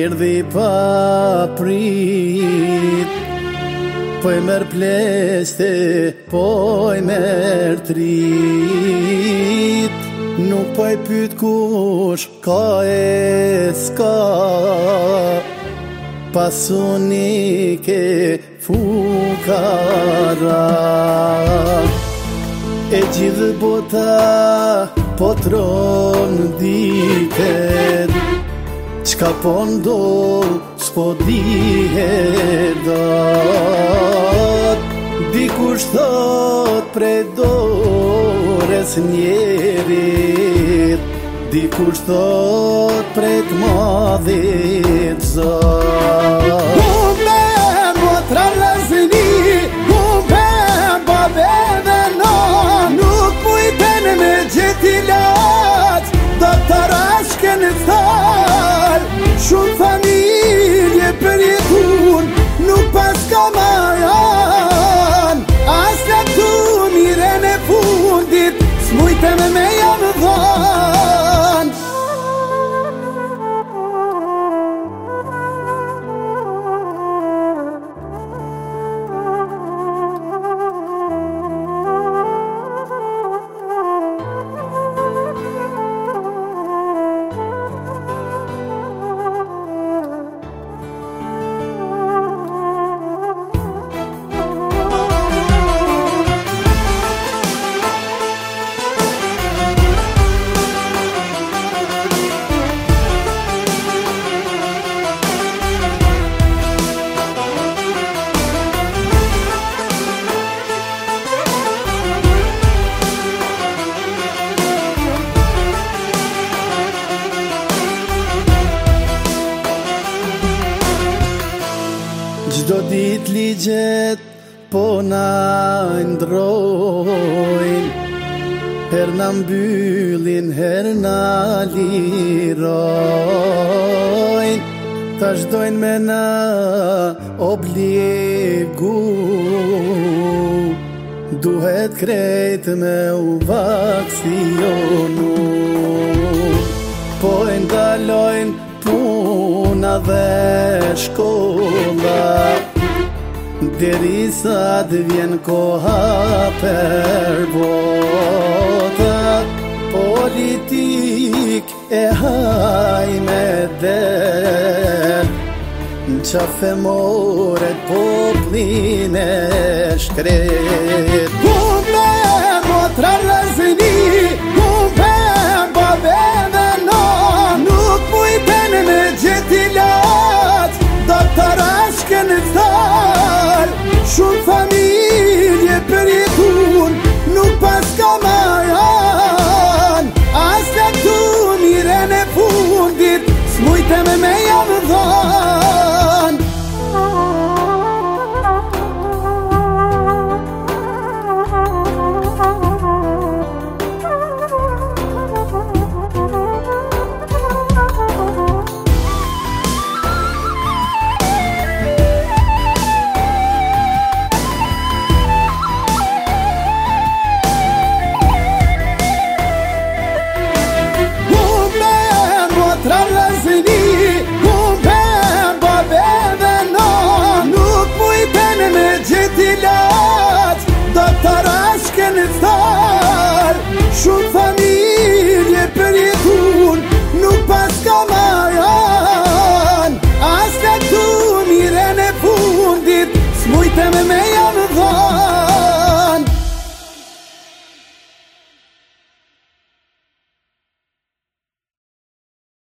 erdhi pa prit, po i merr pleqte, po i merr trit. Nuk po i pyet kush ka e s'ka, pasunike fukara. E gjithë bota po tron ditet, çka po ndodh s'po dihet dot. Dikush thot prej dorës njerit, dikush thot prej t'madhit zot. Kumbe motra vllazëni, kumbe babe dhe non, nuk mujten me gjeti lat, do të rashken thal. Shumë familje për jetun, nuk pas ka majan, as në tu miren e fundit, s'mujten me jam dhan. Çdo dit ligjet po na ndrojn, her na mbyllin, her na lirojn. Tash dojn me na obligu, duhet krejt me u vaksionu. Po e ndalojn puna dhe shkolla, derisa t'vjen koha për vota. Politik e haj me del, n'qafe moret poplin e shkret. Kumbe motra vllazëni, kumbe babe dhe non, nuk mujten me gjeti lat, do të rashken thal. Shumë familje për jetun, nuk pas ka majan, as në tu miren e fundit, s'mujten me jam dhan. Motra vllazëni, kumbe babe dhe non, nuk mujten me gjeti lat, do të rashken thal. Shumë